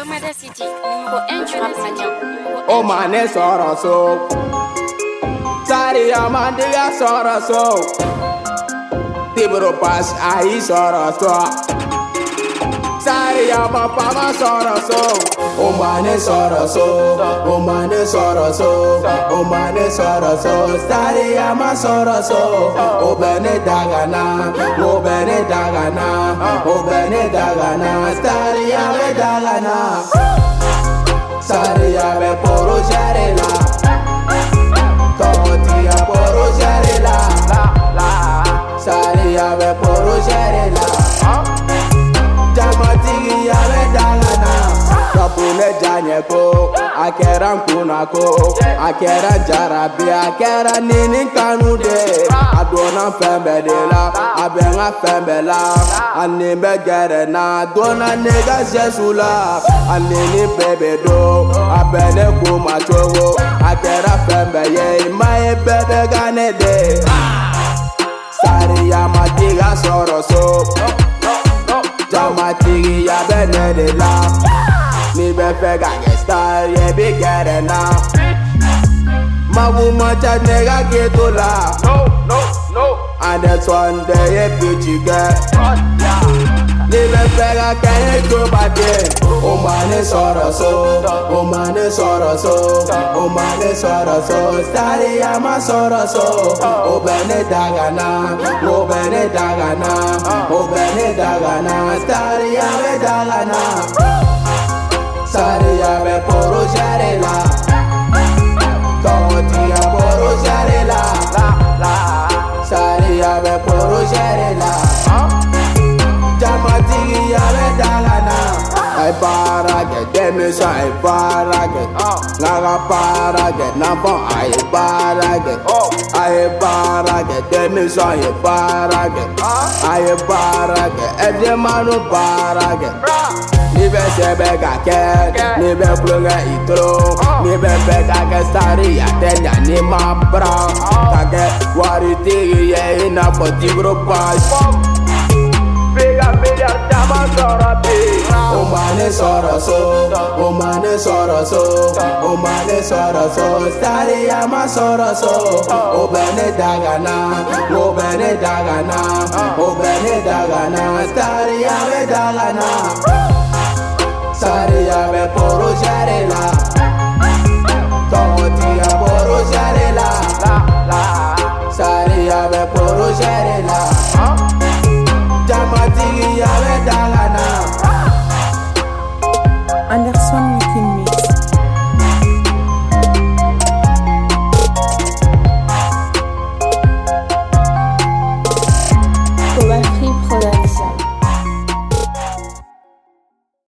Bomada City, numéro 1 du rap malien. Oh mané soroso, Sari amandiga soroso, Tibro pas ahi soroso, Sari amapama soroso. Oh mané soroso, oh mané soroso, oh mané soroso, Sari ama soroso. Oh bene dagana, oh bene dagana, oh bene dagana, Sari ame dagana. Sari ame poro jarela, Totia poro jarela, Sari ame poro jarela, Jamatigi ame dagana. Kapune janyeko, akera kunako, akera jarabi, akera nini kanude. Adona fembedela, abenga fembela, animbe gerena, dona nega jesula, anini bebedo, abene kumachogo, akera fembeye, mae bebe ganede. Sari yamatiga soroso, jamatigi ya benedela. Ni be fega gestar ye be gerena. Mabu macha nega getola. No. And that's one day ye bitch get. Ni be fega kanye go bade. Oh mane soroso, oh mane soroso, oh mane soroso. Sari ama soroso. Oh bene dagana, oh bene dagana, oh bene dagana. Sari ame dagana. Sari ame poro jarela, Totia poro jarela, Sari ame poro jarela, Jamatigi ame dagana. Ay barage demisa ay barage, naga barage nabo ay barage demisa ay barage edemanu barage. Ni be sebe kake, ni be plunga itro, ni be kake stari atenya ni mabra, kake wariti ye ina poti grupas. Bega tama sorabi. Oh mane soroso, oh mane soroso, oh mane soroso, stari ama soroso. Oh bene dagana, oh bene dagana, oh bene dagana, stari ame dagana. Sari ame poro jarela, Totia poro jarela, Sari ame poro jarela, Jamatigi ame dagana. Anderson